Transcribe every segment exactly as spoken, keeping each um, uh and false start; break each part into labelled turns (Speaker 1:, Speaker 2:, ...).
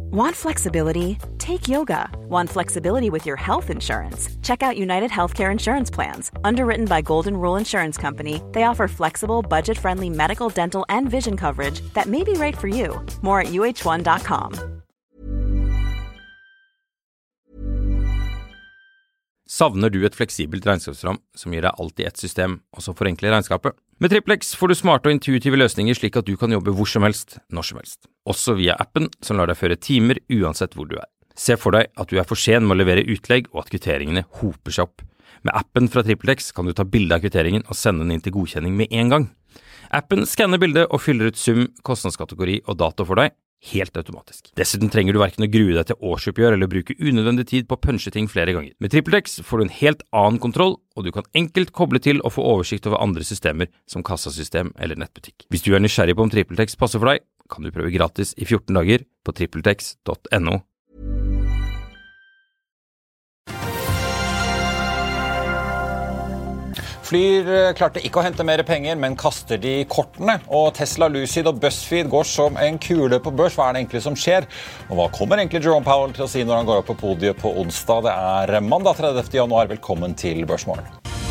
Speaker 1: Want flexibility? Take yoga. Want flexibility with your health insurance? Check out United Healthcare Insurance Plans. Underwritten by Golden Rule Insurance Company, they offer flexible, budget-friendly medical, dental, and vision coverage that may be right for you. More at U H one dot com.
Speaker 2: Savner du et fleksibelt regnskapsprogram som gir deg alt i ett system, og som forenkler regnskapet? Med Triplex får du smarte og intuitive løsninger slik at du kan jobbe hvor som helst, når som helst. Også via appen som lar deg føre timer uansett hvor du er. Se for deg at du er for sen med å levere utlegg og at kvitteringene hoper seg opp. Med appen fra Triplex kan du ta bilde av kvitteringen og sende den inn til godkjenning med en gang. Appen skanner bildet og fyller ut sum, kostnadskategori og dato for deg, helt automatisk. Dessuten trenger du hverken å grue deg til årsoppgjør eller bruke unødvendig tid på å punche ting flere ganger. Med TripleX får du en helt annen kontroll, og du kan enkelt koble til og få oversikt over andre systemer som kassasystem eller nettbutikk. Hvis du er nysgjerrig på om TripleX passer for deg, kan du prøve gratis i fjorten dager på tripletex punktum no.
Speaker 3: Flyr klarte ikke å hente mer penger, men kaster de kortene. Og Tesla, Lucid og BuzzFeed går som en kule på børs. Hva er det egentlig som skjer? Og hva kommer egentlig Jerome Powell til å si når han går opp på podiet på onsdag? Det er mandag tredivte januar. Velkommen til Børsmorgen.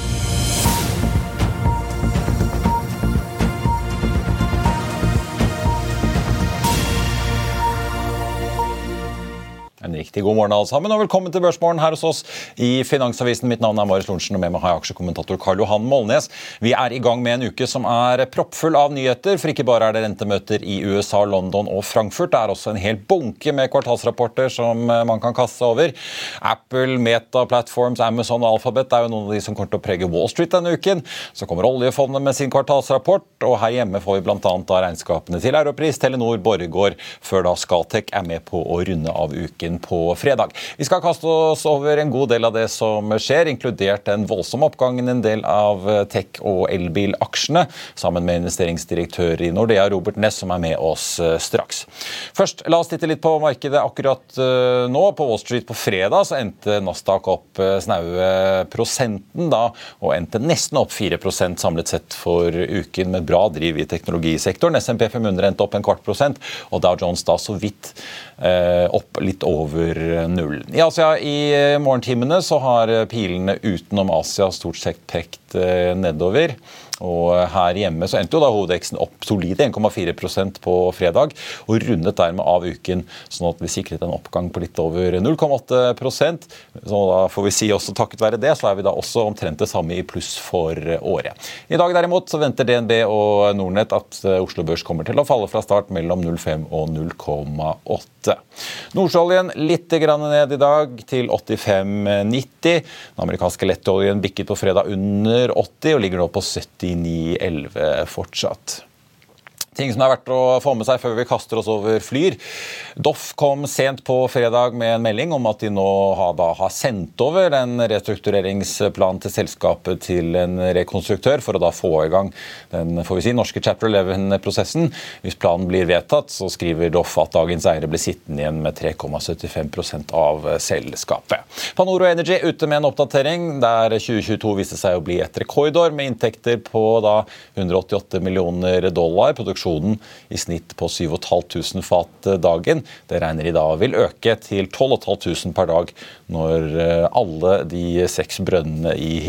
Speaker 3: En riktig god morgen alle sammen, og velkommen til Børsmorgen her hos oss i Finansavisen. Mitt navn er Marius Lorentzen, og med meg har jeg aksjekommentator Karl Johan Molnes. Vi er i gang med en uke som er proppfull av nyheter, for ikke bare er det rentemøter i U S A, London og Frankfurt. Det er også en hel bunke med kvartalsrapporter som man kan kaste over. Apple, Meta, Platforms, Amazon og Alphabet er jo noen av de som kommer til å prege Wall Street denne uken. Så kommer oljefondet med sin kvartalsrapport, og her hjemme får vi blant annet da regnskapene til Europris, Telenor, Borregaard, før da Scatec er med på å runde av uken på fredag. Vi skal kaste oss over en god del av det som skjer, inkludert en voldsom oppgang i en del av tech- og elbilaksjene, sammen med investeringsdirektør i Nordea, Robert Ness, som er med oss straks. Først, la oss titte litt på markedet akkurat nå. På Wall Street på fredag så endte Nasdaq opp snaue prosenten da, og endte nesten opp fire prosent samlet sett for uken, med bra driv i teknologisektoren. S and P fem hundre endte opp en kvart prosent, og Dow Jones da så vidt eh, opp litt over over null. I Asia i morgentimene så har pilene utenom Asia stort sett pekt nedover. Og her hjemme så endte jo da hovedveksten opp solide en komma fire prosent på fredag, og rundet dermed av uken, sånn at vi sikret en oppgang på litt over null komma åtte prosent. Så da får vi si også takket være det, så er vi da også omtrent det samme i pluss for året. I dag derimot så venter D N B og Nordnet at Oslo Børs kommer til å falle fra start mellom null komma fem og null komma åtte. Nordsjøoljen litt grann ned i dag til åttifem nitti. Den amerikanske lettoljen bikket på fredag under åtti og ligger nå på syttini elleve fortsatt. Ting som er verdt å få med seg før vi kaster oss over Flyr. Doff kom sent på fredag med en melding om at de nå har, da, har sendt over en restruktureringsplan til selskapet til en rekonstruktør for å da få i gang den, får vi si, norske Chapter elleve-prosessen. Hvis planen blir vedtatt, så skriver Doff at dagens eiere blir sittende igjen med tre komma syttifem prosent av selskapet. Panoro Energy ute med en oppdatering der tjue tjueto viste seg å bli et rekordår med inntekter på da hundre åttiåtte millioner dollar. Produksjon i snitt på syv tusen fem hundre fat dagen. Det regner i dag vil øke til tolv tusen fem hundre per dag når alle de seks brønnene i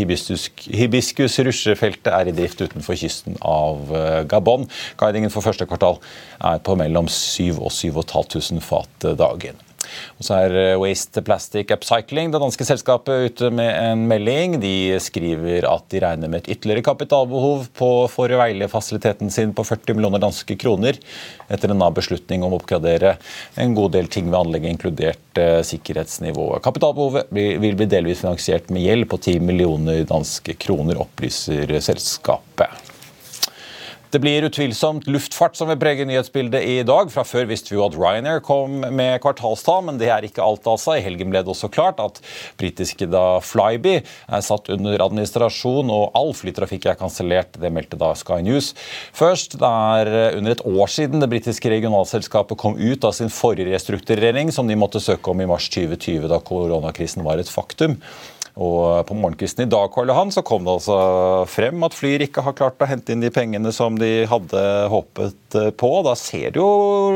Speaker 3: hibiskus-rusjefeltet er i drift utenfor kysten av Gabon. Guidingen for første kvartal er på mellom syv og syv tusen fem hundre fat dagen. Og så er Waste Plastic Upcycling, det danske selskapet, ute med en melding. De skriver at de regner med et ytterligere kapitalbehov på for å veile fasiliteten sin på førti millioner danske kroner, etter en beslutning om å oppgradere en god del ting ved anlegget, inkludert eh, sikkerhetsnivået. Kapitalbehovet vil bli delvis finansiert med gjeld på ti millioner danske kroner, opplyser selskapet. Det blir utvilsomt luftfart som vil prege nyhetsbildet i dag. Fra før visste vi jo at Ryanair kom med kvartalstall, men det er ikke alt altså. I helgen ble det også klart at britiske da Flybe er satt under administrasjon, og all flytrafikk er kansellert. Det meldte da Sky News. Først, det er under et år siden det britiske regionalselskapet kom ut av sin forrige restrukturering, som de måtte søke om i mars tjue tjue, da koronakrisen var et faktum. Og på morgenkvisten i dag, Karl Johan, så kom det altså frem at Flyr ikke har klart å hente inn de pengene som de hadde håpet på. Da ser det jo litt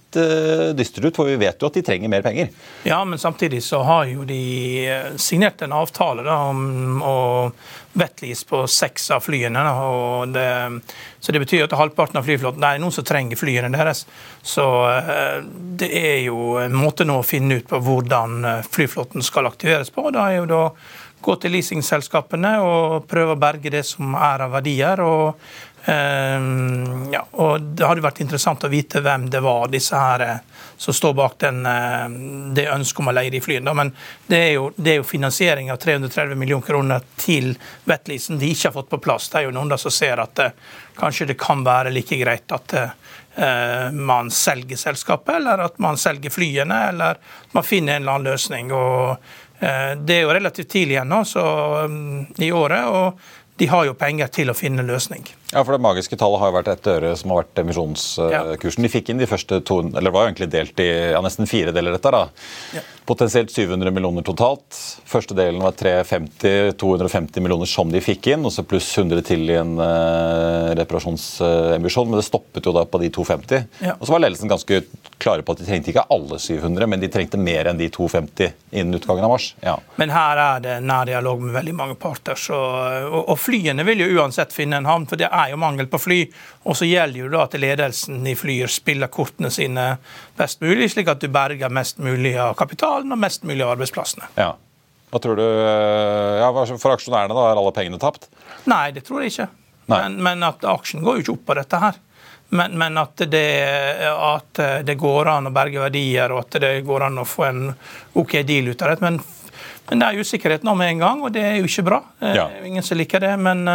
Speaker 3: litt uh, dystert ut, for vi vet jo at de trenger mer penger.
Speaker 4: Ja, men samtidig så har jo de signert en avtale da, om å vettlease på seks av flyene. Da, og det, så det betyr at halvparten av flyflåten, det er noen som trenger flyene deres. Så uh, det er jo en måte nå å finne ut på hvordan flyflåten skal aktiveres på. Da er jo da gå til leasingselskapene og prøve å berge det som er av verdier. Og, eh, ja, og det hadde vært interessant å vite hvem det var, disse her som står bak den, det ønsket om å leie de flyene. Men det er, jo, det er jo finansiering av tre hundre og tretti millioner kroner til vettleasen de ikke har fått på plass. Det er jo noen der som ser at det, kanskje det kan være like greit at eh, man selger selskapet, eller at man selger flyene, eller at man finner en eller annen løsning. Og det er jo relativt tidlig igjen nå, så, um, i året, og de har jo penger til å finne en løsning.
Speaker 3: Ja, for det magiske tallet har jo vært ett øre som har vært emisjonskursen. De fikk inn de første to, eller det var jo egentlig delt i ja, nesten fire deler dette da. Ja. Potensielt syv hundre millioner totalt. Første delen var tre hundre og femti, to hundre og femti millioner som de fikk inn, og så pluss hundre til i en uh, reparasjonsemisjon, men det stoppet jo da på de to hundre og femti. Ja. Og så var ledelsen ganske klare på at de trengte ikke alle syv hundre, men de trengte mer enn de to hundre og femti innen utgangen av mars. Ja.
Speaker 4: Men her er det nær dialog med veldig mange parter, så, og, og flyene vil jo uansett finne en havn, for det er jo mangel på fly, og så gjelder jo da at ledelsen i Flyr spiller kortene sine best mulig, slik at du berger mest mulig av kapitalen og mest mulig av arbeidsplassene.
Speaker 3: Ja. Hva tror du, ja, for aksjonærene da, er alle pengene tapt?
Speaker 4: Nei, det tror jeg ikke. Men, men at aksjen går jo ikke opp på dette her. Men, men at, det, at det går an å berge verdier, og at det går an å få en ok deal ut av det. Men, men det er usikkerhet nå med en gang, og det er jo ikke bra. Ja. Ingen som liker det, men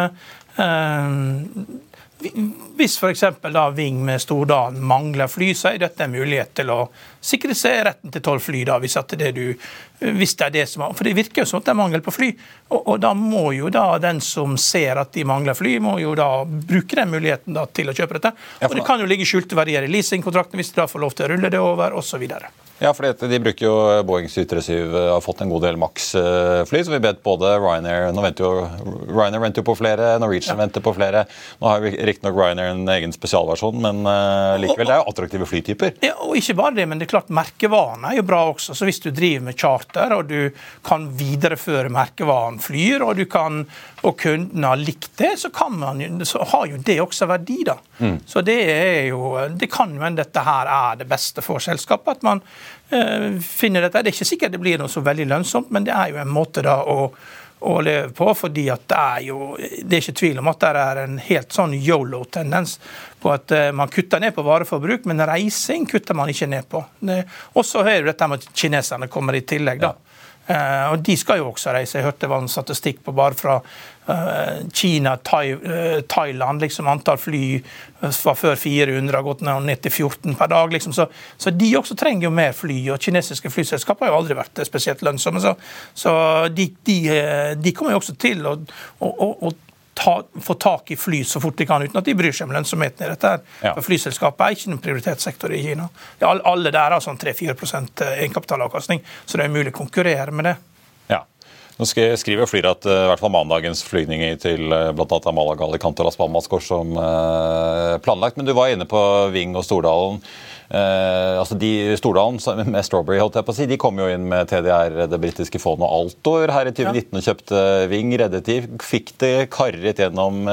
Speaker 4: uh, hvis for eksempel da Ving med Stordalen mangler fly, så er dette en mulighet til å sikre seg retten til tolv fly da, hvis, at det, du, hvis det er det som er, for det virker jo som at det er mangel på fly, og, og da må jo da den som ser at de mangler fly, må jo da bruke den muligheten da til å kjøpe dette, og det kan jo ligge skjulte verdier i leasingkontrakten hvis de da får lov til å rulle det over, og så videre.
Speaker 3: Ja, for de bruker jo Boeing syv tre syv, har fått en god del Max-fly, så vi vet både Ryanair, nå venter jo, Ryanair venter jo på flere, Norwegian ja. venter på flere, nå har vi riktig nok Ryanair en egen spesialversjon, men uh, likevel det er jo attraktive flytyper. Ja,
Speaker 4: og ikke bare det, men det er klart merkevaren er jo bra også, så hvis du driver med charter, og du kan videreføre merkevaren Flyr, og du kan, og kunden har likt det, så kan man jo, så har jo det også verdi da. Mm. Så det er jo, det kan jo enn dette her er det beste for selskapet, at man finner dette. Det er ikke sikkert det blir noe så veldig lønnsomt, men det er jo en måte da å, å leve på, fordi at det er jo, det er ikke tvil om at det er en helt sånn YOLO-tendens på at man kutter ned på vareforbruk, men reising kutter man ikke ned på. Og så er jo dette med at kineserne kommer i tillegg da. Ja. Uh, og de skal jo også reise. Jeg hørte det var en statistikk på bare fra uh, Kina, Thai, uh, Thailand, liksom antall fly var før fire hundre, har gått ned til fjorten per dag, liksom. Så, så de også trenger jo mer fly, og kinesiske flyselskap har jo aldri vært spesielt lønnsomme, så, så de, de, de kommer jo også til å, å, å, å Ta, få tak i fly så fort de kan, uten at de bryr seg om lønnsomheten i dette her. Ja. For flyselskapet er ikke noen prioritetssektor i Kina. Ja, alle der har sånn tre til fire prosent egenkapitalavkastning, så det er mulig å konkurrere med det.
Speaker 3: Ja. Nå skriver Flyr at uh, i hvert fall mandagens flygninger til uh, blant annet Malaga, Alicante og Las Palmas går som uh, planlagt, men du var inne på Ving og Stordalen. Uh, altså de Stordalen med Strawberry, holdt jeg på å si, de kom jo inn med T D R, det britiske fondet og Altor her i tjue nitten og kjøpte Ving, reddet de, fikk det karret gjennom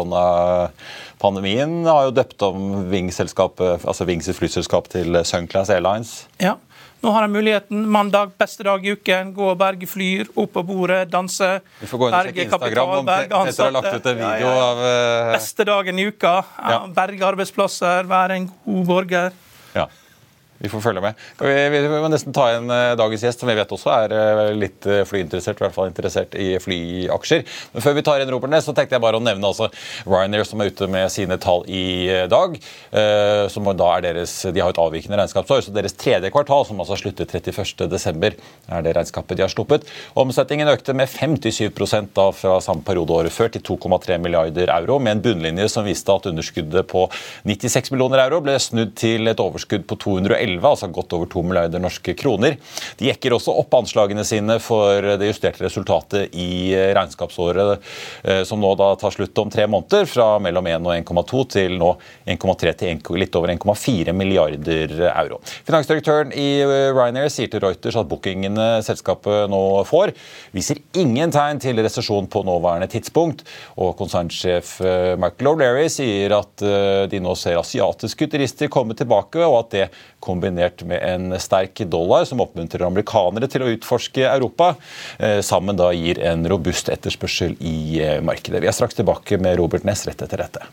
Speaker 3: koronapandemien, har jo døpt om Ving-selskapet, altså Vings flyselskap til Sunclass Airlines.
Speaker 4: Ja. Nå har jeg muligheten, mandag, beste dag i uken, gå og berge Flyr, opp på bordet, danse, berge kapital, berge ansatte.
Speaker 3: Ja, ja, ja. Av, uh...
Speaker 4: Beste dagen i uka, ja. Berge arbeidsplasser, være en god borger.
Speaker 3: Ja, vi får følge med. Vi, vi, vi må nesten ta en uh, dagens gjest, som vi vet også er uh, litt uh, flyinteressert, i hvert fall interessert i flyaksjer. Men før vi tar inn Ropernes, så tenkte jeg bare å nevne altså Ryanair, som er ute med sine tall i uh, dag, uh, som da er deres, de har et avvikende regnskapsår, så deres tredje kvartal, som altså sluttet trettiførste desember, er det regnskapet de har sluppet. Omsetningen økte med femtisju prosent da fra samme periode året før til to komma tre milliarder euro, med en bunnlinje som viste at underskuddet på nittiseks millioner euro ble snudd til et overskudd på to hundre og elleve, altså godt over to milliarder norske kroner. De jekker også opp anslagene sine for det justerte resultatet i regnskapsåret, som nå da tar slutt om tre måneder, fra mellom en og en komma to til nå en komma tre til litt over en komma fire milliarder euro. Finansdirektøren i Ryanair sier til Reuters at bookingene selskapet nå får, viser ingen tegn til resesjon på nåværende tidspunkt, og konsernsjef Michael O'Leary sier at de nå ser asiatiske turister komme tilbake, og at det kombinert med en sterk dollar som oppmuntrer amerikanere til å utforske Europa, sammen da gir en robust etterspørsel i markedet. Vi er straks tilbake med Robert Ness rett etter dette.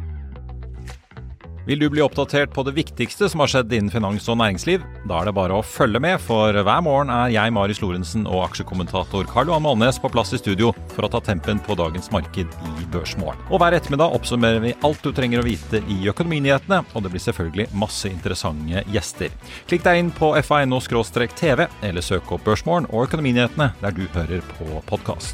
Speaker 5: Vil du bli oppdatert på det viktigste som har skjedd innen finans og næringsliv? Da er det bare å følge med, for hver morgen er jeg, Marius Lorentzen, og aksjekommentator Karl Johan Molnes på plass i studio for å ta tempen på dagens marked i Børsmorgen. Og hver ettermiddag oppsummerer vi alt du trenger å vite i økonominyhetene, og det blir selvfølgelig masse interessante gjester. Klikk deg inn på f a punkt n o skråstrek t v, eller søk opp Børsmorgen og økonominyhetene der du hører på podcast.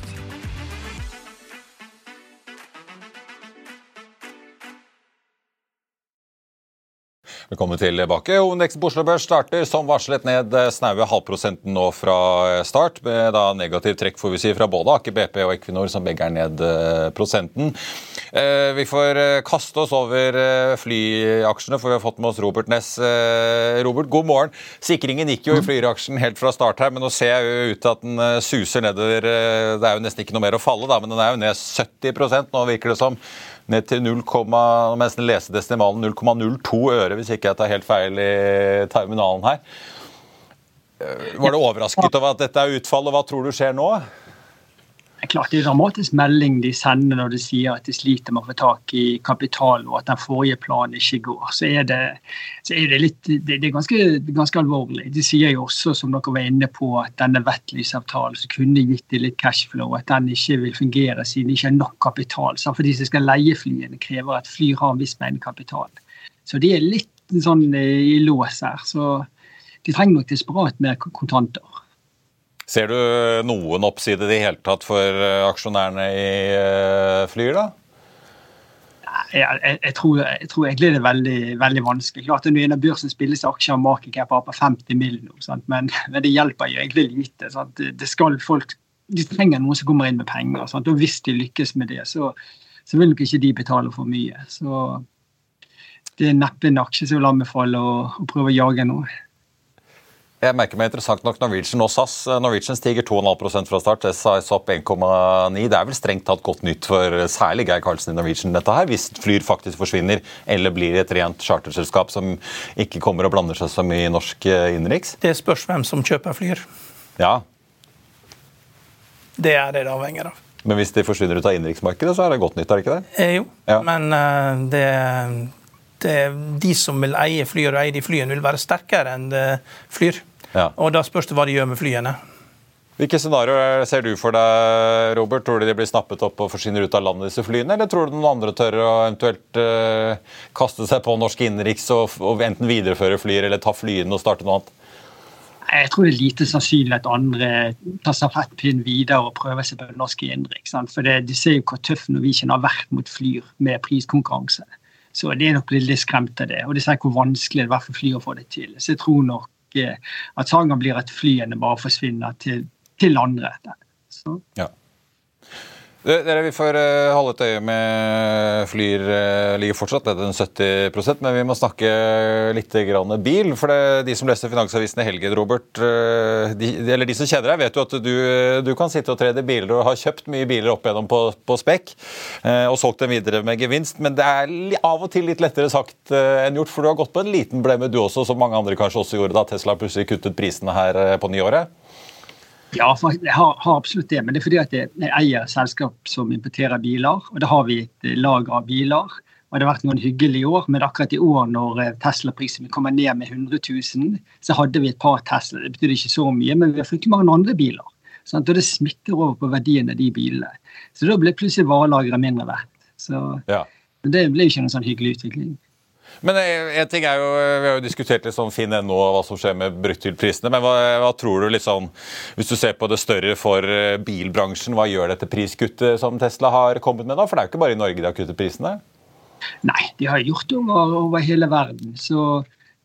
Speaker 3: Velkommen tilbake. Hovedindeksen på Oslo Børs starter som varslet ned snaue halvprosenten nå fra start, med da negativ trekk får vi si fra både Aker B P og Equinor som begge er ned prosenten. Vi får kaste oss over flyaksjene, for vi har fått med oss Robert Ness. Robert, god morgen. Sikringen gikk jo i flyaksjen helt fra start her, men nå ser jeg jo ut at den suser nedover. Det er jo nesten ikke noe mer å falle da, men den er jo ned sytti prosent. Nå virker det som ned til null, mens den leser desimalen null komma null to øre, hvis ikke jeg tar helt feil i terminalen her. Var det overrasket over at dette er utfall, og hva tror du skjer nå?
Speaker 6: Det er klart det er en dramatisk melding de sender når de sier at de sliter med å få tak i kapital, og at den forrige planen ikke går. Så er det, så er det litt, det, det er ganske, ganske alvorlig. De sier jo også, som dere var inne på, at denne vettlysavtalen som kunne gitt det litt cashflow, at den ikke vil fungere siden det ikke er nok kapital. Så for de som skal leie flyene krever at fly har en viss mengde kapital. Så de er litt sånn i lås her, så de trenger nok desperat mer kontanter.
Speaker 3: Ser du noen oppside i det hele tatt for aksjonærene i Flyr da?
Speaker 6: Jeg, jeg, jeg, tror, jeg tror egentlig det er veldig, veldig vanskelig. Klart at når børsen spilles aksjer og market cap på femti millioner, sant? Men, men det hjelper jo egentlig lite. Sant? Det skal folk, de trenger noen som kommer inn med penger, sant? Og hvis de lykkes med det, så, så vil nok ikke de betale for mye. Så det er neppe en aksje som vil anbefale å, å prøve å jage noe.
Speaker 3: Jeg merker meg interessant nok Norwegian og S A S. Norwegian stiger to komma fem prosent fra start, S A S opp en komma ni. Det er vel strengt tatt godt nytt for særlig Geir Karlsen i Norwegian dette her, hvis Flyr faktisk forsvinner, eller blir et rent charterselskap som ikke kommer og blander seg så mye i norsk innenriks.
Speaker 4: Det spørs hvem som kjøper Flyr.
Speaker 3: Ja.
Speaker 4: Det er det det avhenger av.
Speaker 3: Men hvis de forsvinner ut av innenriksmarkedet, så er det godt nytt, er det ikke det?
Speaker 4: Eh, jo, ja. Men uh, det... Det, de som vil eie Flyr og eie de flyene vil være sterkere enn Flyr. Ja. Og da spørs det hva de gjør med flyene.
Speaker 3: Hvilke scenarioer ser du for deg, Robert? Tror du de blir snappet opp og forsvinner ut av landet disse flyene, eller tror du noen andre tør å eventuelt uh, kaste seg på norsk innenriks og, og enten videreføre Flyr eller ta flyene og starte noe annet?
Speaker 6: Jeg tror det er lite sannsynlig at andre tar stafettpinnen videre og prøver seg på norsk innenriks. For det, de ser jo hvor tøff Norwegian har vært mot Flyr med priskonkurranse. Så det er nok litt skremt av det, og det ser hvor vanskelig det er for fly å få det til. Så jeg tror nok eh, at sangen blir at flyene bare forsvinner til, til andre. Så.
Speaker 3: Ja. Dere, vi får holde et øye med Flyr, ligger fortsatt ned til sytti prosent, men vi må snakke litt grann bil, for det, de som leser Finansavisen i helgen, Robert, de, eller de som kjenner deg, vet jo at du, du kan sitte og trede biler og har kjøpt mye biler opp igjennom på, på spekk, og solgt dem videre med gevinst, men det er av og til litt lettere sagt enn gjort, for du har gått på en liten blemme du også, som mange andre kanskje også gjorde da Tesla plutselig kuttet prisene her på nyåret.
Speaker 6: Ja, jeg har, har absolutt det, men det er fordi at jeg eier selskap som importerer biler, og da har vi et lager av biler, og det har vært noen hyggelige år, men akkurat i år når Tesla-prisen kommer ned med hundre tusen, så hadde vi et par Tesla, det betyr ikke så mye, men vi har fått mange andre biler, sånn, og det smitter over på verdien av de bilene. Så da ble plutselig varelageret mindre verdt, så ja. Det ble ikke en sånn hyggelig utvikling.
Speaker 3: Men en ting er jo, vi har jo diskutert litt sånn Finn punkt no og hva som skjer med bruttprisene, men hva, hva tror du litt sånn, hvis du ser på det større for bilbransjen, hva gjør dette priskuttet som Tesla har kommet med da? For det er jo ikke bare i Norge de har kuttet prisene.
Speaker 6: Nei, de har gjort det over, over hele verden, så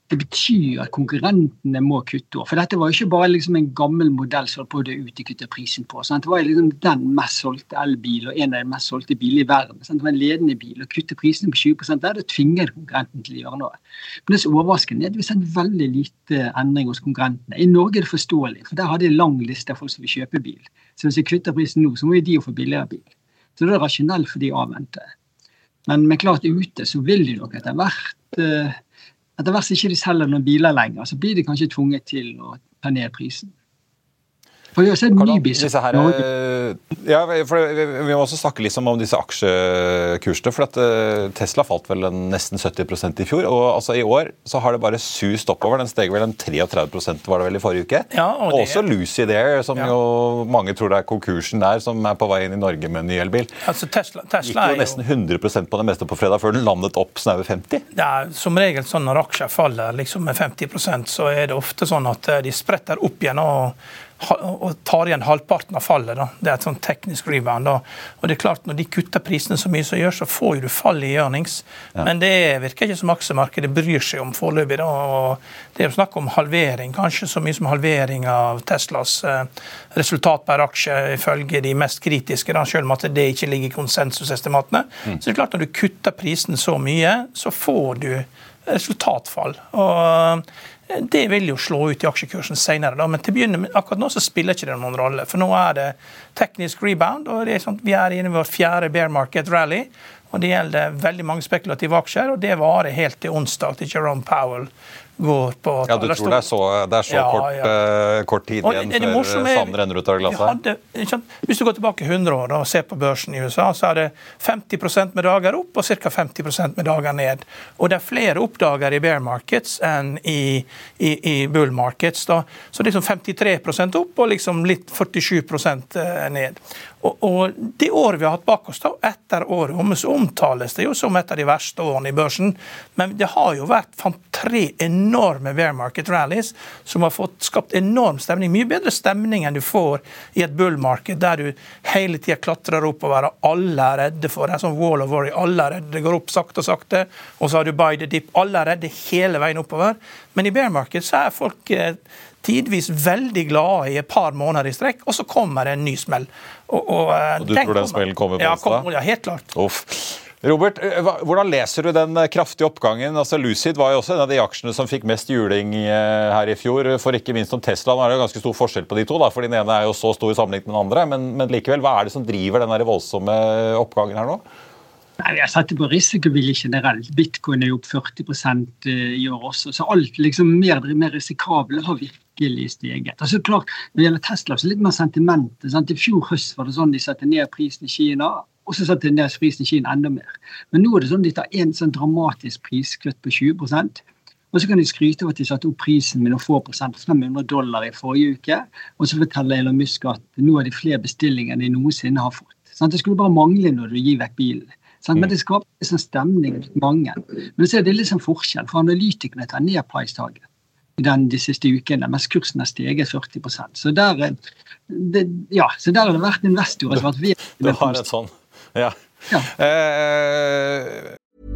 Speaker 6: det betyr at konkurrentene må kutte. For dette var jo ikke bare liksom en gammel modell som holdt på å dø ut i kutte prisen på. Sant? Det var liksom den mest solgte elbil og en av de mest solgte biler i verden. Sant? Det var en ledende bil, og kutte prisene på tjue prosent der, det tvinger konkurrenten til å gjøre noe. Men det som overraskende er at vi har sett veldig lite endring hos konkurrentene. I Norge er det forståelig, for der hadde de en lang liste av folk som vil kjøpe bil. Så hvis vi kutter prisen nå, så må jo de jo få billigere bil. Så det er rasjonelt for de å avvente. Men, men klart ute så vil de nok etter hvert, uh, etter hvert ikke de selger noen biler lenger, så blir de kanskje tvunget til å ta ned prisen. For vi har sett ny bil.
Speaker 3: Ja, for vi må også snakke liksom om disse aksjekursene, for at Tesla falt vel nesten sytti prosent i fjor, og altså i år så har det bare sust oppover, den steg vel en treogtredve prosent var det vel i forrige uke. Ja, og det... Også Lucid Air, som ja. jo mange tror det er konkursen der, som er på vei inn i Norge med en ny elbil.
Speaker 4: Altså Tesla, Tesla
Speaker 3: gikk jo nesten hundre prosent på det meste på fredag, før den landet opp snaue femti.
Speaker 4: Det er som regel sånn når aksjer faller liksom med femti prosent, så er det ofte sånn at de spretter opp igjen og og tar igjen halvparten av fallet. Da. Det er et sånn teknisk rebound. Da. Og det er klart, når de kutter prisene så mye som gjør, så får jo du fall i earnings. Ja. Men det virker ikke som aksjemarkedet bryr seg om foreløpig. Da. Og det er jo snakk om halvering, kanskje så mye som halvering av Teslas eh, resultat per aksje ifølge de mest kritiske, da, selv om at det ikke ligger i konsensusestimatene. Mm. Så det er klart, når du kutter prisen så mye, så får du resultatfall. Og det vil jo slå ut i aksjekursen senere, da. Men til å begynne med, akkurat nå så spiller ikke det noen rolle, for nå er det teknisk rebound, og det er sånn, vi er inne i vår fjerde bear market rally, og det gjelder veldig mange spekulative aksjer, og det varer helt til onsdag til Jerome Powell går på...
Speaker 3: Ja, du tror det er så, det er så ja, kort, ja. Uh, kort tid igjen før sanden renner ut av glasset?
Speaker 4: Hadde, hvis du går tilbake hundre år da, og ser på børsen i U S A, så er det femti prosent med dager opp og ca. femti prosent med dager ned. Og det er flere oppdager i bear markets enn i, i, i bull markets. Da. Så det er liksom femtitre prosent opp og liksom litt førtisju prosent ned. Og, og det året vi har hatt bak oss, da, etter året om, så omtales det jo som et av de verste årene i børsen. Men det har jo vært tre enorme bear market rallies som har fått skapt enorm stemning. Mye bedre stemning enn du får i et bull market, der du hele tiden klatrer oppover, og alle er redde for det. Sånn wall of worry, alle er redde. Det går opp sakte og sakte, og så har du buy the dip. Alle er redde hele veien oppover. Men i bear market så er folk eh, tidvis veldig glade i et par måneder i strekk, og så kommer det en ny smell. Og, og,
Speaker 3: og du tror den smellen kommer på
Speaker 4: ja,
Speaker 3: oss da?
Speaker 4: Ja, helt klart.
Speaker 3: Uff. Robert, hvordan leser du den kraftige oppgangen? Altså Lucid var jo også en av de aksjene som fikk mest juling her i fjor, for ikke minst om Tesla. Nå er det ganske stor forskjell på de to, da, for den ene er jo så stor sammenlignet med den andre, men, men likevel, hva er det som driver den voldsomme oppgangen her nå?
Speaker 6: Nei, vi har satt det på risikovillig generelt. Bitcoin er jo opp førti prosent i år også, så alt liksom mer, mer risikabelt har virkelig steget. Altså klart, når det gjelder Tesla, så er det litt mer sentimentet. Sant? I fjor høst var det sånn de satte ned prisen i Kina, og så satte de ned prisen i Kina enda mer. Men nå er det sånn de tar en sånn dramatisk priskutt på tjue prosent, og så kan de skryte av at de satte opp prisen med noen få prosent, fem hundre dollar i forrige uke, og så forteller Elon Musk at nå er det flere bestillinger enn de noensinne har fått. Sant? Det skulle bare mangle når du gir vekk bilen. Sant? Men det skaper en sånn stemning til mange. Men så er det litt sånn forskjell, for analytikerne tar ned price-taget i den de siste ukene, mens kursen har steget førti prosent. Så der, det, ja, så der har det vært investorer som har vært virkelig...
Speaker 3: Du har et sånn, ja. ja. Uh...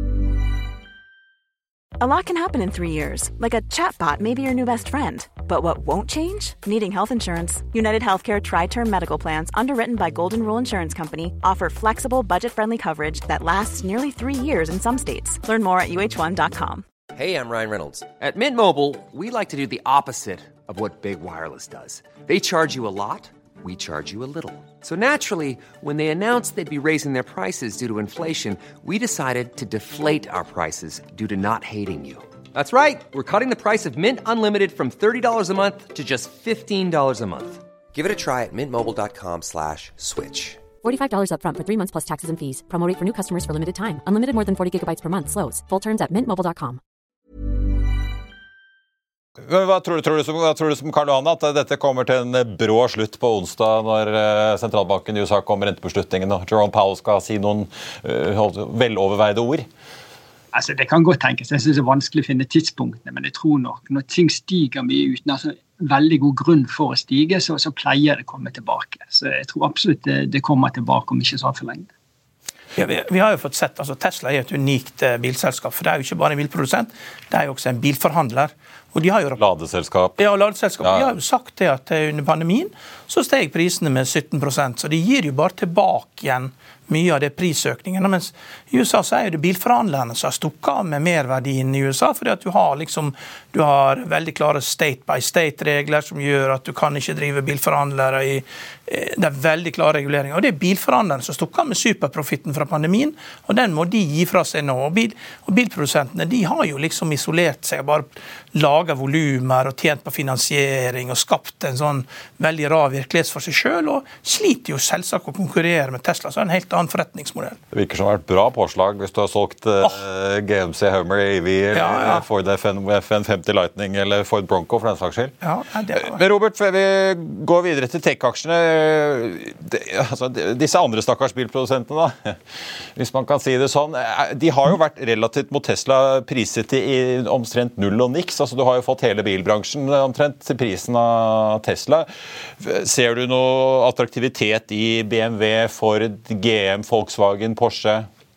Speaker 1: A lot can happen in three years, like a chatbot may be your new best friend. But what won't change? Needing health insurance. United Healthcare Tri-Term Medical Plans, underwritten by Golden Rule Insurance Company, offer flexible, budget-friendly coverage that lasts nearly three years in some states. Learn more at U H one dot com.
Speaker 7: Hey, I'm Ryan Reynolds. At Mint Mobile, we like to do the opposite of what Big Wireless does. They charge you a lot, we charge you a little. So naturally, when they announced they'd be raising their prices due to inflation, we decided to deflate our prices due to not hating you. That's right. We're cutting the price of Mint Unlimited from thirty dollars a month to just fifteen dollars a month. Give it a try at mintmobile.com slash switch.
Speaker 8: forty-five dollars up front for three months plus taxes and fees. Promo rate for new customers for limited time. Unlimited more than forty gigabytes per month. Slows full terms at mint mobile dot com.
Speaker 3: Hva tror du, tror du, som, hva tror du som Karl Johan, at dette kommer til en brå slutt på onsdag når sentralbanken i U S A kommer rentebeslutningen og Jerome Powell skal si noen uh, veloverveide ord?
Speaker 6: Altså, det kan godt tenkes. Jeg synes det er vanskelig å finne tidspunktene, men jeg tror nok når ting stiger mye uten altså, veldig god grunn for å stige, så, så pleier det å komme tilbake. Så jeg tror absolutt det, det kommer tilbake om ikke så for lenge.
Speaker 4: Ja, vi, vi har jo fått sett, altså Tesla er et unikt uh, bilselskap, for det er jo ikke bare en bilprodusent, det er jo også en bilforhandler. Og de har jo
Speaker 3: ladeselskap.
Speaker 4: Ja, ladeselskap.
Speaker 3: Ja.
Speaker 4: De har jo sagt det at under pandemien så steg prisene med sytten prosent, så de gir jo bare tilbake igjen mye av det prisøkningen. Mens i U S A så er jo det bilforhandlerne som har stukket av med merverdien i U S A, fordi at du har liksom, du har veldig klare state-by-state-regler som gjør at du kan ikke drive bilforhandlere i, det er veldig klare reguleringer. Og det er bilforhandlerne som stukket av med superprofitten fra pandemien, og den må de gi fra seg nå. Og, bil, og bilprodusentene, de har jo liksom isolert seg og bare laget volumer og tjent på finansiering og skapt en sånn veldig rar virkelighet for seg selv, og sliter jo selvsagt å konkurrere med Tesla, så er det en helt annen forretningsmodell.
Speaker 3: Det virker som det har vært bra påslag hvis du har solgt uh, oh. G M C Hummer E V eller ja, ja. Ford F N femti Lightning eller Ford Bronco for den slags skyld.
Speaker 4: Ja, det var...
Speaker 3: Men Robert, før vi går videre til tech-aksjene, de, altså, de, disse andre stakkars bilprodusentene da, hvis man kan si det sånn, de har jo vært relativt mot Tesla priset i omtrent null og niks, altså du har jo fått hele bilbransjen omtrent til prisen av Tesla. Ser du noe attraktivitet i B M W, Ford, G M, Volkswagen, Porsche?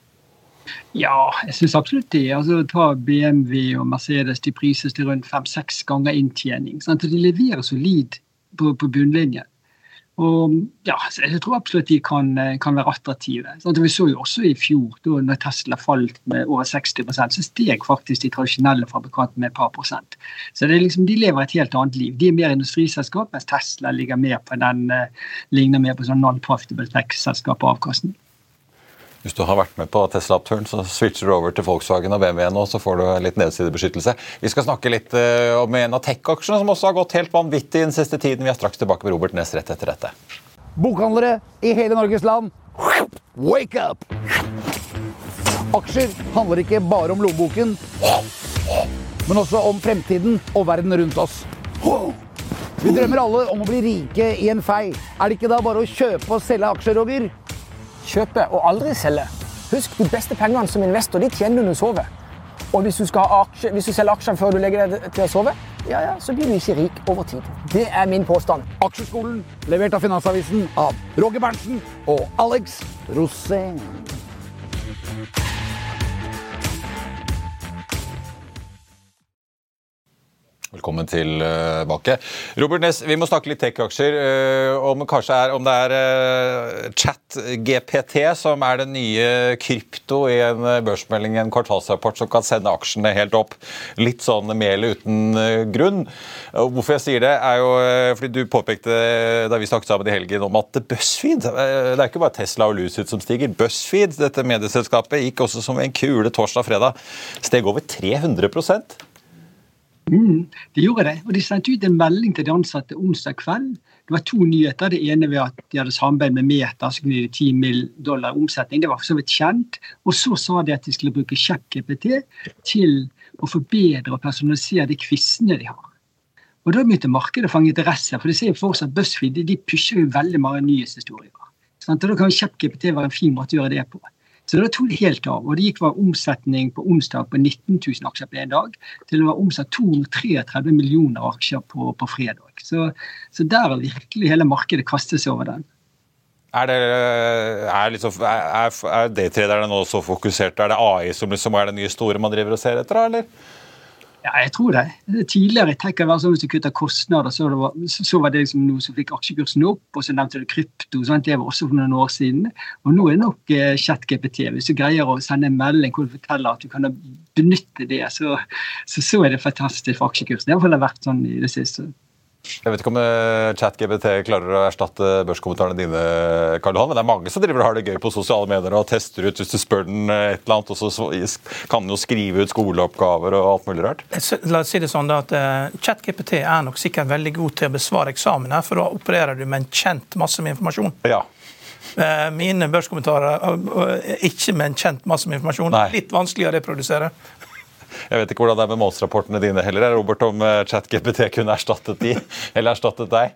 Speaker 6: Ja, jeg synes absolutt det. Altså, ta B M W og Mercedes, de prises til rundt fem-seks ganger inntjening. Sant? De leverer solid på, på bunnlinjen. Og ja, jeg tror absolutt de kan, kan være attraktive. Sant? Vi så jo også i fjor, da når Tesla falt med over seksti prosent, så steg faktisk de tradisjonelle fabrikantene med et par prosent. Så det er liksom, de lever et helt annet liv. De er mer industriselskap, mens Tesla ligger mer på den, ligner mer på sånn non-profitable tech-selskap og avkastning.
Speaker 3: Hvis du har vært med på Tesla-oppturen, så switcher du over til Volkswagen og B M W nå, så får du litt nedsidebeskyttelse. Vi skal snakke litt uh, om en av tech-aksjene som også har gått helt vanvittig den siste tiden. Vi er straks tilbake med Robert Ness rett etter dette.
Speaker 9: Bokhandlere i hele Norges land, wake up! Aksjer handler ikke bare om lommeboken, men også om fremtiden og verden rundt oss. Vi drømmer alle om å bli rike i en fei. Er det ikke da bare å kjøpe og selge aksjer, Roger?
Speaker 10: Kjøpe og aldri selge. Husk, de beste pengene som investor, de tjener du når du sover. Og hvis du, skal ha aksje, hvis du selger aksjer før du legger deg til å sove, ja, ja, så blir du ikke rik over tid. Det er min påstand.
Speaker 9: Aksjeskolen, levert av Finansavisen av Roger Berntsen og Alex Rosén.
Speaker 3: Velkommen tilbake. Robert Ness, vi må snakke litt tech-aksjer, om, kanskje er, om det er uh, ChatGPT som er det nye krypto i en børsmelding, en kvartalsrapport som kan sende aksjene helt opp. Litt sånn mel uten uh, grunn. Og hvorfor jeg sier det er jo uh, fordi du påpekte da vi snakket sammen i helgen om at BuzzFeed, uh, det er ikke bare Tesla og Lucid som stiger. BuzzFeed, dette medieselskapet, gikk også som en kule torsdag fredag. Steg over tre hundre prosent.
Speaker 6: Mm, de gjorde det, og de sendte ut en melding til de ansatte onsdag kveld. Det var to nyheter. Det ene ved at de hadde samarbeid med Meta, så kunne de ti mill. dollar omsetning. Det var for så vidt kjent. Og så sa de at de skulle bruke ChatGPT til å forbedre og personalisere de quizene de har. Og da begynte markedet å fange interesse, for de ser jo fortsatt BuzzFeed, de, de pusher jo veldig mange nyhetshistorier. Og da kan ChatGPT være en fin måte å gjøre det på. Så da tog det helt av, og det gikk var omsetning på onsdag på nitten tusen aksjer på en dag, til å være omsatt to hundre treogtredve millioner aksjer på, på fredag. Så, så der er virkelig hele markedet kastet seg over den.
Speaker 3: Er, det, er, liksom, er, er daytraderne nå så fokusert? Er det A I som liksom er det nye store man driver og ser etter, eller?
Speaker 6: Ja, jeg tror det. Tidligere i tech var sånn hvis du kuttet kostnader, så var, så var det liksom noe som fikk aksjekursen opp, og så nevnte du krypto, sånn, det var også for noen år siden. Og nå er det nok eh, ChatGPT. Hvis du greier å sende en melding hvor du forteller at du kan benytte det, så, så, så er det fantastisk for aksjekursen. Det har i hvert fall vært sånn i det siste.
Speaker 3: Jeg vet ikke om ChatGPT klarer å erstatte børskommentarene dine, Karl Johan, men det er mange som driver og har det gøy på sosiale medier og tester ut hvis du spør den et eller annet, og så kan den jo skrive ut skoleoppgaver og alt mulig rart.
Speaker 4: La oss si det sånn da, at uh, ChatGPT er nok sikkert veldig god til å besvare eksamener, for da opererer du med en kjent masse med informasjon.
Speaker 3: Ja.
Speaker 4: Uh, mine børskommentarer uh, uh, ikke med en kjent masse med informasjon. Nei. Litt vanskeligere å reprodusere.
Speaker 3: Jeg vet ikke hvordan det er med målsrapportene dine heller, Robert, om ChatGPT kunne erstattet de, eller erstattet deg?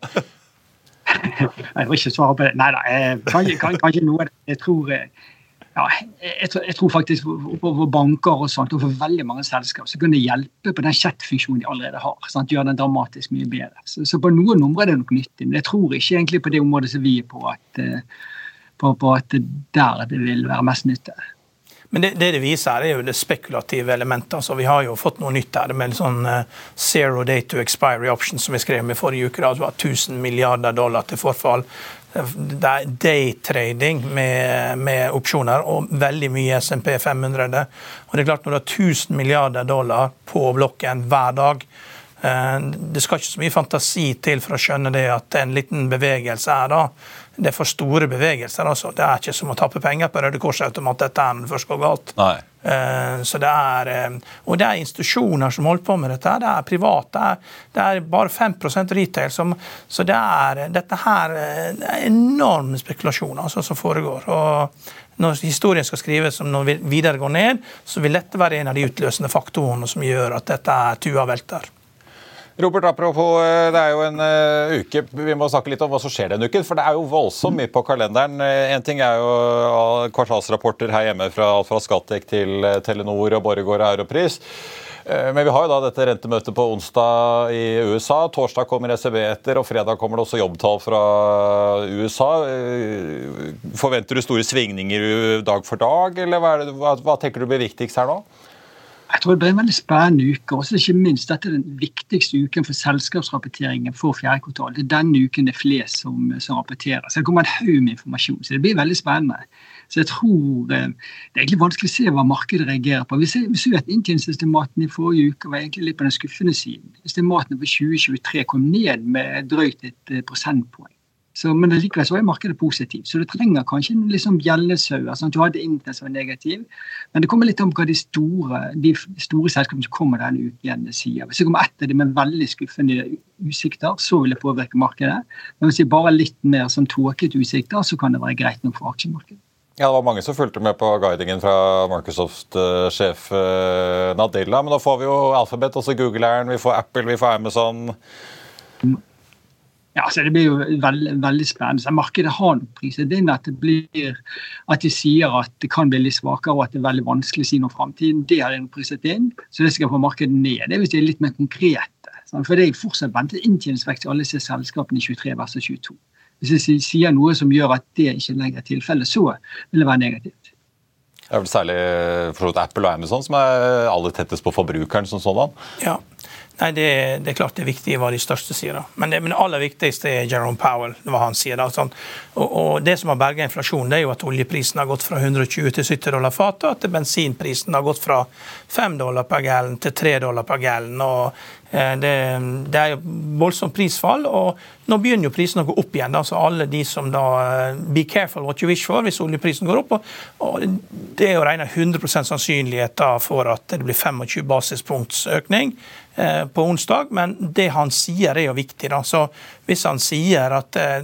Speaker 6: Jeg vil ikke svare på det. Neida, jeg kan, kan, kan ikke noe. Jeg tror, ja, jeg, jeg tror faktisk på banker og sånt, og for veldig mange selskap, så kan det hjelpe på den chat-funksjonen de allerede har, sant? Gjør den dramatisk mye bedre. Så, så på noen områder er det nok nyttig, men jeg tror ikke egentlig på det området som vi er på, at på, på at det der det vil være mest nytte.
Speaker 4: Men det, det det viser her er jo det spekulative elementet. Altså, vi har jo fått noe nytt her med sånn uh, zero day to expiry option som vi skrev med forrige uke. Det var tusen milliarder dollar til forfall. Det er daytrading med, med opsjoner og veldig mye S and P fem hundre. Og det er klart når du har tusen milliarder dollar på blokken hver dag, uh, det skal ikke så mye fantasi til for å skjønne det at en liten bevegelse er da. Det er for store bevegelser, altså. Det er ikke som å tappe penger på Røde Kors-automat dette er når det først går galt.
Speaker 3: Nei.
Speaker 4: Uh, så det er, uh, og det er institusjoner som holder på med dette, det er privat, det er, det er bare fem prosent retail, som, så det er, dette her det er enorme spekulasjoner altså, som foregår. Og når historien skal skrives som når vi videre går ned, så vil dette være en av de utløsende faktorene som gjør at dette er tua velter.
Speaker 3: Robert, apropos, det er jo en uh, uke, vi må snakke litt om hva som skjer den uken, for det er jo voldsomt mye på kalenderen. En ting er jo uh, kvartalsrapporter her hjemme fra, fra Skattek til uh, Telenor og Borregaard og Europris. Uh, men vi har jo da dette rentemøtet på onsdag i U S A, torsdag kommer E C B etter, og fredag kommer det også jobbtall fra U S A. Uh, forventer du store svingninger dag for dag, eller hva, er det, hva, hva tenker du blir viktigst her nå?
Speaker 6: Jeg tror det blir en veldig spennende uke, og ikke minst dette er den viktigste uken for selskapsrapporteringen for fjerde kvartal. Det er denne uken det er flest som, som rapporterer, så det kommer en haug med informasjon, så det blir veldig spennende. Så jeg tror det er egentlig vanskelig å se hva markedet reagerer på. Vi ser, vi ser at inntjeningsestimatene i forrige uke var egentlig litt på den skuffende siden. Estimatene for tjue tjuetre kom ned med drøyt et prosentpoeng. Så, men likevel så er markedet positivt, så det trenger kanskje en liksom bjellesauer, sånn at du hadde Intel som var negativ, men det kommer litt om hva de store, de store selskapene som kommer denne uken sier. Hvis det kommer etter det med veldig skuffende utsikter, så vil det påvirke markedet, men hvis det bare litt mer som tåket utsikter, så kan det være greit nok for aksjemarkedet.
Speaker 3: Ja, det var mange som fulgte med på guidingen fra Microsoft-sjef uh, Nadella, men nå får vi jo Alphabet, også Google-æren, vi får Apple, vi får Amazon.
Speaker 6: Ja, så det blir jo veldig, veldig spennende. Så markedet har noen priser. Det er at det blir, at de sier at det kan bli litt svakere, og at det er veldig vanskelig å si noe fremtiden. Det har de priset inn, så det skal få markedet ned. Det er hvis det er litt mer konkrete. For det er fortsatt ventet inntjeningsvekst i alle disse selskapene i tjuetre versus tjueto. Hvis jeg sier noe som gjør at det ikke lenger er tilfellet, så vil det være negativt.
Speaker 3: Det er vel særlig for Apple og Amazon som er aller tettest på forbrukeren som sådan.
Speaker 4: Ja. Nei, det, det er klart det er viktig hva de største sier da. Men det, men det aller viktigste er Jerome Powell, hva han sier da. Sånn. Og, og det som har berget inflasjonen, det er jo at oljeprisen har gått fra hundre og tjue til sytti dollar fat, og at bensinprisen har gått fra fem dollar per gallon til tre dollar per gallon. Og eh, det, det er jo voldsomt prisfall, og nå begynner jo prisen å gå opp igjen. Da. Så alle de som da, be careful what you wish for, hvis oljeprisen går opp. Og, og det er jo regnet hundre prosent sannsynlighet da, for at det blir tjuefem basispunkts økning på onsdag, men det han sier er jo viktig da. Så hvis han sier at eh,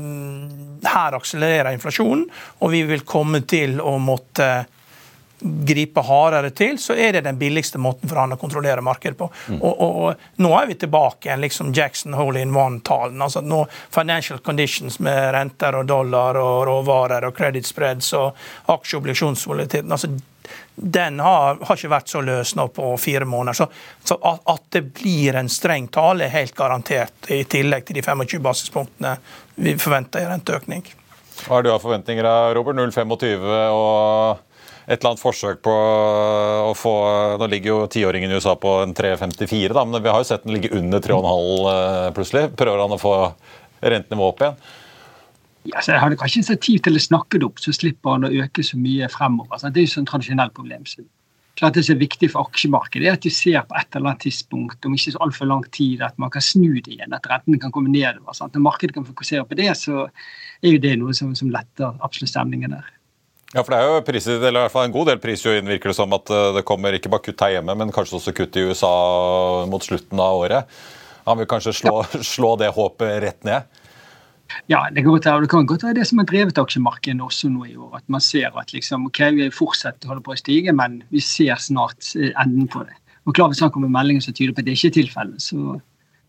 Speaker 4: her akselererer inflasjonen, og vi vil komme til å måtte gripe hardere til, så er det den billigste måten for han å kontrollere markedet på. Mm. Og, og, og nå er vi tilbake igjen, liksom Jackson Hole-in-One-talen, altså nå financial conditions med renter og dollar og råvarer og credit spreads og aksjeobligasjonsvolatiliteten, altså den har, har ikke vært så løs nå på fire måneder. Så, så at, at det blir en streng tale er helt garantert, i tillegg til de tjuefem basispunktene vi forventer i renteøkning.
Speaker 3: Hva har du av forventninger av Robert? null komma tjuefem og et eller annet forsøk på å få, nå ligger jo tiåringen i U S A på en tre komma femtifire, da, men vi har jo sett den ligge under tre komma fem plutselig. Prøver han å få rentenivå opp igjen?
Speaker 6: Ja, så jeg hadde kanskje initiativ til å snakke det opp, så slipper han å øke så mye fremover. Så det er jo sånn tradisjonell problem. Så klart det som er viktig for aksjemarkedet er at de ser på et eller annet tidspunkt, om ikke så alt for lang tid, at man kan snu det igjen, at renten kan komme nedover. Sant? Når markedet kan fokusere på det, så er jo det noe som, som letter absolutt stemningen der.
Speaker 3: Ja, for det er jo priset, eller i hvert fall en god del pris jo innvirker det som at det kommer ikke bare kutt her hjemme, men kanskje også kutt i U S A mot slutten av året. Han vil kanskje slå, ja. slå det håpet rett ned?
Speaker 6: Ja, det kan, godt, det kan godt være det som har drevet aksjemarkedet også nå i år, at man ser at liksom, ok, vi fortsetter å holde på å stige, men vi ser snart enden på det. Og klart hvis han kommer med meldinger som tyder på at det ikke er tilfellet, så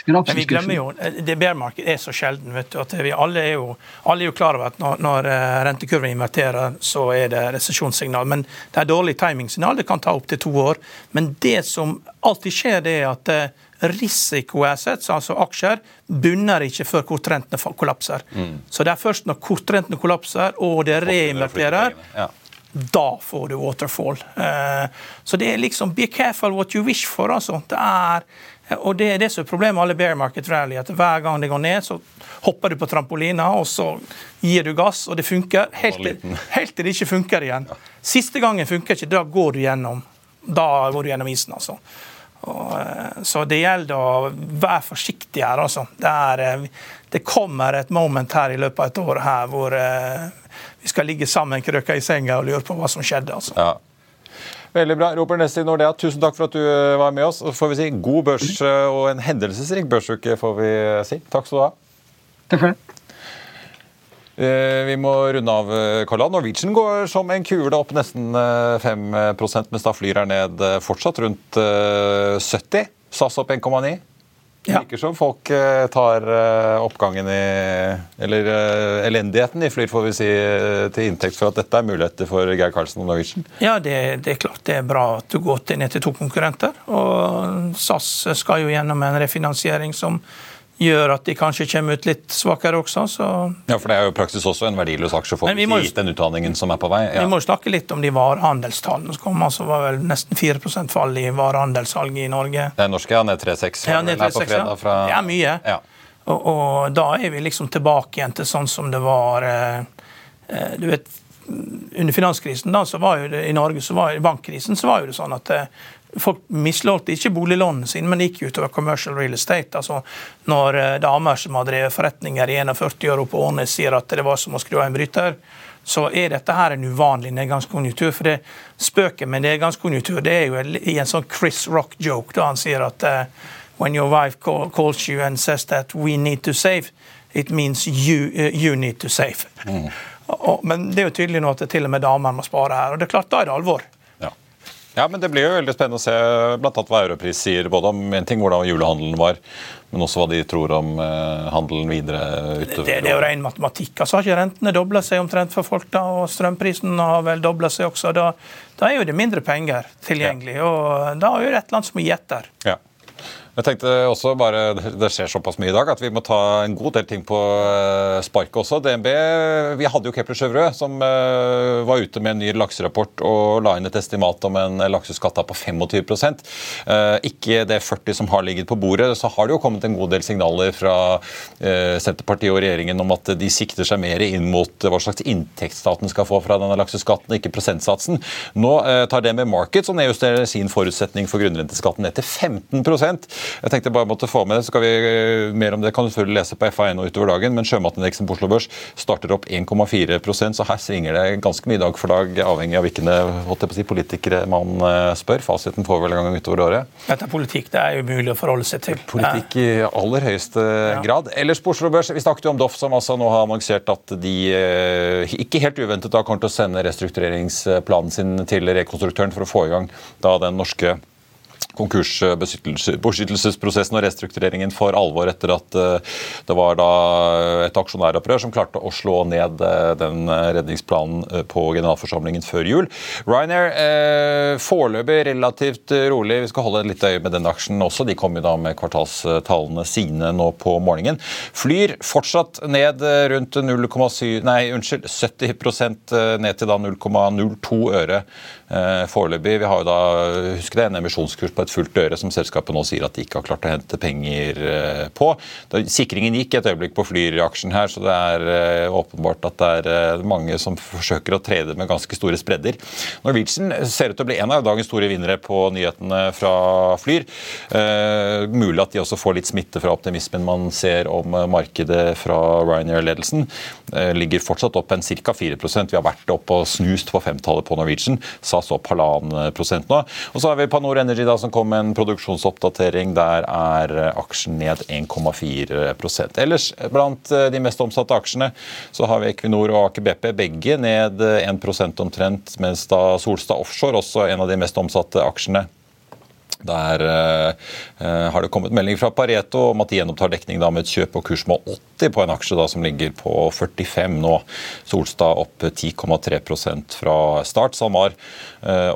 Speaker 4: Men vi glemmer jo, det bear-market er så sjelden, vet du, at vi alle er jo, alle er jo klar over at når, når rentekurven inverterer, så er det resesjonssignal. Men det er dårlig timingsignal, det kan ta opp til to år. Men det som alltid skjer, det er at risikoassets, altså aksjer, bunner ikke før kortrentene kollapser. Mm. Så det er først når kortrentene kollapser, og det reinverterer, ja. Da får du waterfall. Så det er liksom, be careful what you wish for, altså. Det er, og det er det som er problemet med alle bear market rally, at hver gang det går ned, så hopper du på trampolina, og så gir du gass, og det funker, helt til, helt til det ikke funker igjen. Siste gangen funker ikke, da går du gjennom, da går du gjennom isen, altså. Og, så det gjelder å være forsiktig her, altså. Det, er, det kommer et moment her i løpet av et år her, hvor vi skal ligge sammen, krøka i senga og lure på hva som skjedde, altså. Ja.
Speaker 3: Veldig bra. Robert Ness i Nordea, tusen takk for at du var med oss. Så får vi si god børs og en hendelsesrik børsuke, får vi si. Takk skal du ha.
Speaker 6: Takk for det.
Speaker 3: Vi må runde av, Karl. Norwegian går som en kule opp nesten fem prosent, mens da Flyr er ned fortsatt rundt sytti. SAS opp en komma ni. Det virker som folk tar oppgangen i, eller elendigheten i Flyr, får vi si, til inntekt for at dette er muligheter for Geir Karlsen og Norwegian.
Speaker 4: Ja, det, det er klart. Det er bra at du går til ned til to konkurrenter. Og SAS skal jo gjennom en refinansiering som gjør at de kanskje kommer ut litt svakere også. Så.
Speaker 3: Ja, for det er jo praksis også en verdiløs aksje for gitt den utdanningen som er på vei. Ja.
Speaker 4: Vi må jo snakke litt om de varehandelstallene. Så kom altså var vel nesten fire prosent fall i varehandelssalget i Norge.
Speaker 3: Det er norske, ja, ned tre komma seks.
Speaker 4: Ja, ned tre komma seks, ja. Fra... Det er mye. Ja. Og, og da er vi liksom tilbake igjen til sånn som det var, eh, du vet, under finanskrisen da, så var jo det, i Norge, så var i bankkrisen, så var jo det sånn at eh, folk mislålte ikke boliglånene sine, men gikk utover commercial real estate. Altså, når uh, damer som har drevet forretninger i førti år på Årnes sier at det var som å skru av en bryter, så er dette her en uvanlig nedgangskonjunktur. For det spøker med nedgangskonjunktur, det er jo i en sånn Chris Rock joke, da han sier at uh, when your wife call, calls you and says that we need to save, it means you, uh, you need to save. Mm. og, men det er jo tydelig nå at det til og med damer må spare her, og det er klart, da er det alvor.
Speaker 3: Ja, men det blir jo veldig spennende å se blant annet hva Europris sier, både om en ting hvordan julehandelen var, men også hva de tror om eh, handelen videre utover.
Speaker 4: Det, det er jo ren matematikk. Altså har ikke rentene doblet seg omtrent for folk da, og strømprisen har vel doblet seg også. Da, da er jo det mindre penger tilgjengelig, ja. Og da er jo det et land som må gjette der.
Speaker 3: Ja. Jeg tenkte også bare, det skjer såpass mye i dag, at vi må ta en god del ting på sparket også. D N B, vi hadde jo Kepler Chevreux, som uh, var ute med en ny lakserapport og la inn et estimat om en lakseskatt på tjuefem prosent. Uh, ikke det førti som har ligget på bordet, så har det jo kommet en god del signaler fra uh, Senterpartiet og regjeringen om at de sikter seg mer inn mot hva slags inntekt staten skal få fra denne lakseskatten, ikke prosentsatsen. Nå uh, tar D N B Markets og nedjusterer sin forutsetning for grunnrenteskatten ned til femten prosent. Jeg tenkte bare måtte få med det, så skal vi mer om det kan du selvfølgelig lese på F A N og utover dagen, men sjømatindeksen på Oslo Børs starter opp en komma fire prosent, så her svinger det ganske mye dag for dag, avhengig av hvilke holdt jeg på å si, politikere man spør. Fasiten får vel en gang utover året.
Speaker 4: Dette er politikk, det er jo mulig å forholde seg til.
Speaker 3: Politikk i aller høyeste ja. grad. Ellers på Oslo Børs, vi snakket jo om Doff, som altså nå har annonsert at de ikke helt uventet da kommer til å sende restruktureringsplanen sin til rekonstruktøren for å få i gang da den norske konkursbeskyttelsesprosessen og restruktureringen for alvor etter at det var da et aksjonæropprør som klarte å slå ned den redningsplanen på generalforsamlingen før jul. Ryanair eh, foreløpig relativt rolig. Vi skal holde litt øye med den aksjen også. De kom jo da med kvartalstallene sine nå på morgenen. Flyr fortsatt ned rundt null komma syv, nei, unnskyld, sytti prosent ned til da null komma null to øre eh, foreløpig. Vi har jo da, husk det, en emisjonskurs på et fullt øre som selskapet nå sier at de ikke har klart å hente penger på. Sikringen gikk et øyeblikk på Flyr-aksjen her, så det er åpenbart at det er mange som forsøker å trade med ganske store spredder. Norwegian ser ut til å bli en av dagens store vinnere på nyhetene fra Flyr. Eh, mulig at de også får litt smitte fra optimismen man ser om markedet fra Ryanair-ledelsen. Eh, ligger fortsatt opp en cirka fire prosent. Vi har vært opp og snust på femtallet på Norwegian. S A S opp halvannen prosent nå. Og så har vi Panor Energy da, som kom med en produksjonsoppdatering. Der er aksjen ned en komma fire prosent. Ellers, blant de mest omsatte aksjene, så har vi Equinor og Aker B P, begge ned en prosent omtrent, mens da Solstad Offshore, også en av de mest omsatte aksjene, Der uh, har det kommet melding fra Pareto om at de gjenopptar dekning da, med et kjøp og kursmål åtti på en aksje da, som ligger på førtifem nå. Solstad opp ti komma tre prosent fra start. SalMar uh,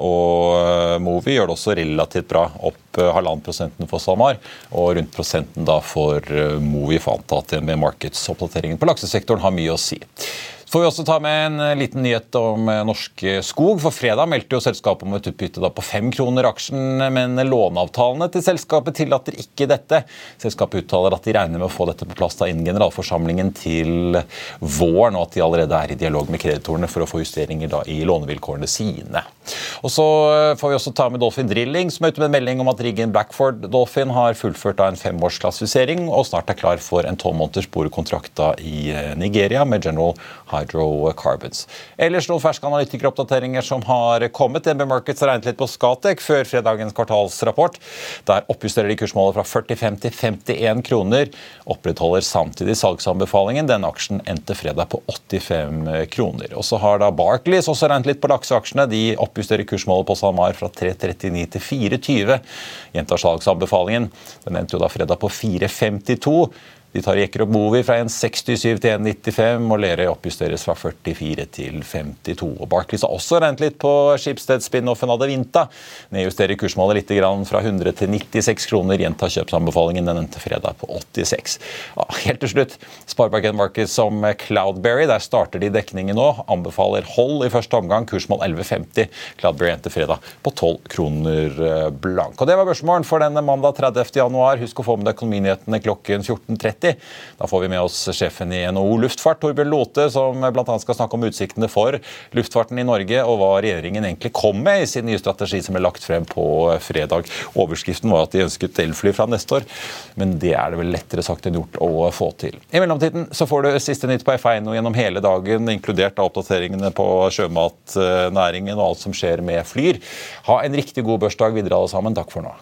Speaker 3: og Movi gjør det også relativt bra, opp uh, halvannen prosenten for SalMar og rundt prosenten da for uh, Movi, for antatt D N B Markets. Oppdateringen på laksesektoren har mye å si. Får vi også ta med en liten nyhet om Norsk Skog. For fredag meldte jo selskapet om et utbytte da på fem kroner aksjen, men låneavtalene til selskapet tillater ikke dette. Selskapet uttaler at de regner med å få dette på plass da innen generalforsamlingen til våren, og at de allerede er i dialog med kreditorene for å få justeringer da i lånevilkårene sine. Og så får vi også ta med Dolphin Drilling, som er ute med en melding om at riggen Blackford Dolphin har fullført da en femårsklassifisering, og snart er klar for en tolv måneders borekontrakt da i Nigeria med General Hydrocarbons. Ellers noen ferske analytikeroppdateringer som har kommet. D N B Markets har regnet litt på Scatec før fredagens kvartalsrapport. Der oppjusterer de kursmålet fra førtifem til femtien kroner. Opprettholder samtidig salgsanbefalingen. Den aksjen endte fredag på åttifem kroner. Og så har da Barclays også regnet litt på lakseaksjene. De oppjusterer kursmålet på SalMar fra tre trettini til fire tjue. Gjentar salgsanbefalingen. Den endte jo da fredag på fire femtito. De tar Jekker opp Movi fra en sekstisju til en nittifem, og Lerøy oppjusteres fra førtifire til femtito. Og Barclays har også regnet litt på Schibsted spin-offen Adevinta. Nedjusterer kursmålet litt grann fra hundre til nittiseks kroner. Gjentar kjøpsanbefalingen, den endte fredag på åttiseks. Ja, helt til slutt, Sparebank one Markets som Cloudberry. Der starter de dekningen nå. Anbefaler hold i første omgang, kursmål elleve femti. Cloudberry endte fredag på tolv kroner blank. Og det var børsmorgen for denne mandag tredivte januar. Husk å få med deg økonominyhetene klokken fjorten tretti. Da får vi med oss sjefen i N H O Luftfart, Torbjørn Lothe, som blant annet skal snakke om utsiktene for luftfarten i Norge, og hva regjeringen egentlig kom med i sin nye strategi som ble lagt frem på fredag. Overskriften var at de ønsket elfly fra neste år, men det er det vel lettere sagt enn gjort å få til. I mellomtiden så får du siste nytt på F one gjennom hele dagen, inkludert av oppdateringene på sjømatnæringen og alt som skjer med flyr. Ha en riktig god børsdag videre alle sammen. Takk for nå.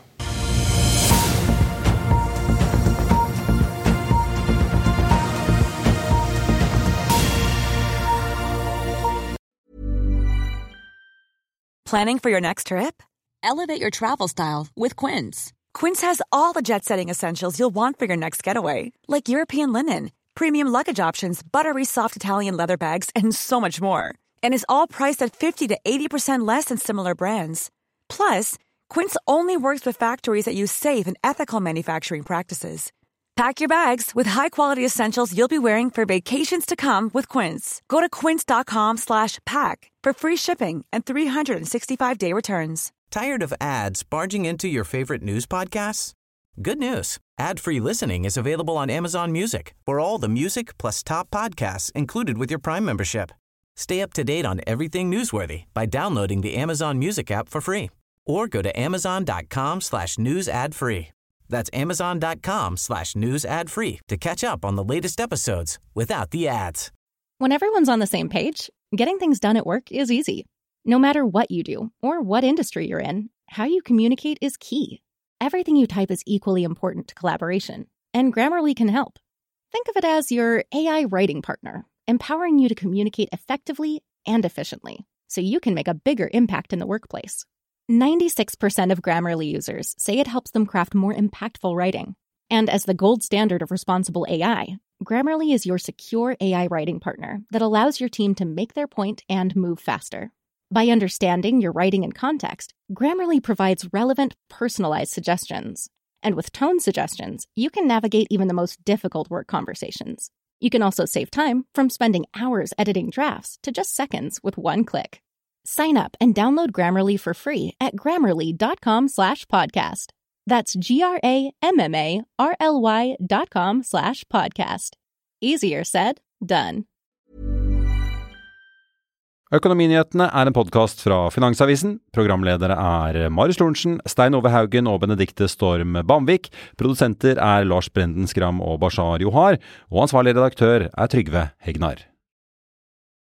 Speaker 1: Planning for your next trip? Elevate your travel style with Quince. Quince has all the jet-setting essentials you'll want for your next getaway, like European linen, premium luggage options, buttery soft Italian leather bags, and so much more. And is all priced at fifty to eighty percent less than similar brands. Plus, Quince only works with factories that use safe and ethical manufacturing practices. Pack your bags with high-quality essentials you'll be wearing for vacations to come with Quince. Go to quince.com slash pack for free shipping and three sixty-five day returns.
Speaker 11: Tired of ads barging into your favorite news podcasts? Good news. Ad-free listening is available on Amazon Music for all the music plus top podcasts included with your Prime membership. Stay up to date on everything newsworthy by downloading the Amazon Music app for free or go to amazon.com slash news ad free. That's amazon.com slash news ad free to catch up on the latest episodes without the ads.
Speaker 12: When everyone's on the same page, getting things done at work is easy. No matter what you do or what industry you're in, how you communicate is key. Everything you type is equally important to collaboration, and Grammarly can help. Think of it as your A I writing partner, empowering you to communicate effectively and efficiently, so you can make a bigger impact in the workplace. ninety-six percent of Grammarly users say it helps them craft more impactful writing. And as the gold standard of responsible A I, Grammarly is your secure A I writing partner that allows your team to make their point and move faster. By understanding your writing and context, Grammarly provides relevant, personalized suggestions. And with tone suggestions, you can navigate even the most difficult work conversations. You can also save time from spending hours editing drafts to just seconds with one click. Sign up and download Grammarly for free at grammarly.com slash podcast. That's G-R-A-M-M-A-R-L-Y dot com slash podcast. Easier said, done.
Speaker 5: Økonominyhetene er en podcast fra Finansavisen. Programledere er Marius Lorentzen, Stein Ove Haugen og Benedikte Storm Bamvik. Produsenter er Lars Brenden Skram og Bashar Johar. Og ansvarlig redaktør er Trygve Hegnar.